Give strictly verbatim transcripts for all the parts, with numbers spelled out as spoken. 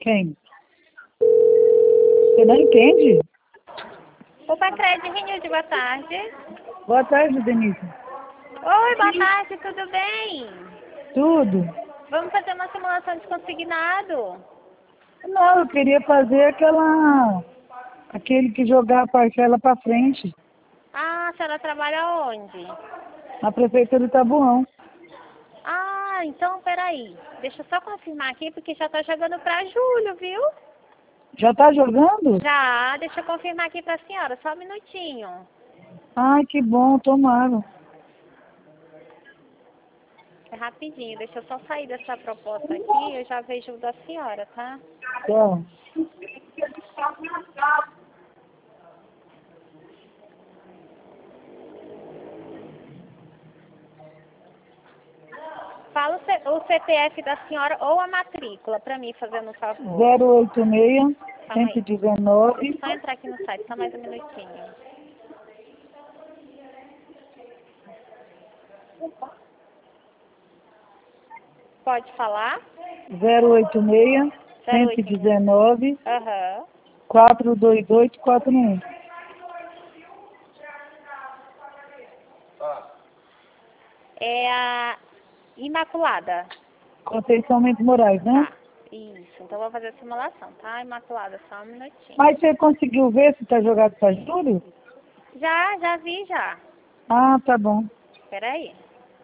Quem? Você não entende? O Pacred Renilde, boa tarde. Boa tarde, Denise. Oi, boa tarde, tudo bem? Tudo? Vamos fazer uma simulação de consignado? Não, eu queria fazer aquela... Aquele que jogar a parcela para frente, Ah, a senhora trabalha onde? na prefeitura do Tabuão. Ah, então peraí. Deixa eu só confirmar aqui, porque já tá jogando pra julho, viu? Já tá jogando? Já, deixa eu confirmar aqui pra senhora, só um minutinho. Ai, que bom, tomara. É rapidinho, deixa eu só sair dessa proposta aqui, eu já vejo o da senhora, tá? Tá. Fala o, C, o C P F da senhora ou a matrícula pra mim, fazendo um favor. zero oito seis, Calma aí. cento e dezenove. Deixa eu só entrar aqui no site, só mais um minutinho. Pode falar? zero oito seis, zero cento e oito. dezenove, Aham. quatro dois oito quatro um. É a Imaculada. Conceição Mendes Moraes, né? Tá. Isso. Então vou fazer a simulação, tá? Imaculada, só um minutinho. Mas você conseguiu ver se tá jogado para julho? Já, já vi já. Ah, tá bom. Espera aí.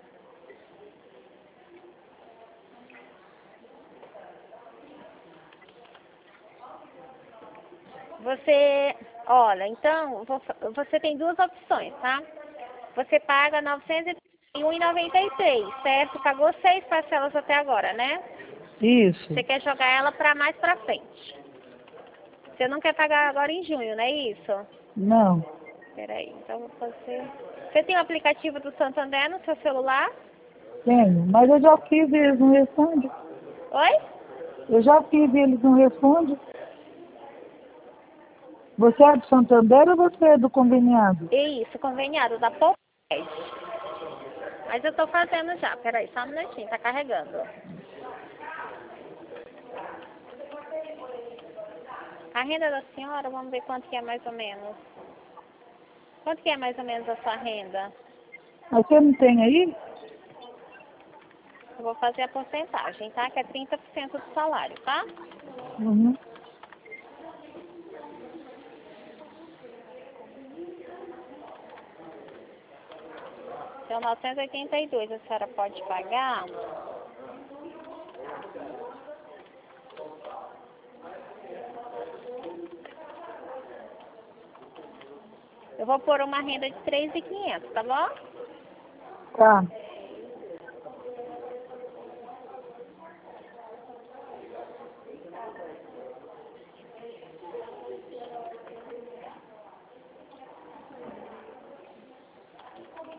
Você, olha, então, vou fa- você tem duas opções, tá? Você paga novecentos e um reais e noventa e três centavos, certo? Pagou seis parcelas até agora, né? Isso. Você quer jogar ela para mais para frente. Você não quer pagar agora em junho, não é isso? Não. Peraí, então vou fazer... Você tem o aplicativo do Santander no seu celular? Tenho. Mas eu já fiz e eles não respondem. Oi? Eu já fiz e eles não respondem. Você é do Santander ou você é do conveniado? Isso, conveniado da Poped. Mas eu tô fazendo já, peraí, só um minutinho, tá carregando. A renda da senhora, vamos ver quanto que é mais ou menos. Quanto que é mais ou menos a sua renda? Mas você não tem aí? Eu vou fazer a porcentagem, tá? Que é trinta por cento do salário, tá? Uhum. Então, novecentos e oitenta e dois a senhora pode pagar. Eu vou pôr uma renda de três mil e quinhentos, tá bom? Tá.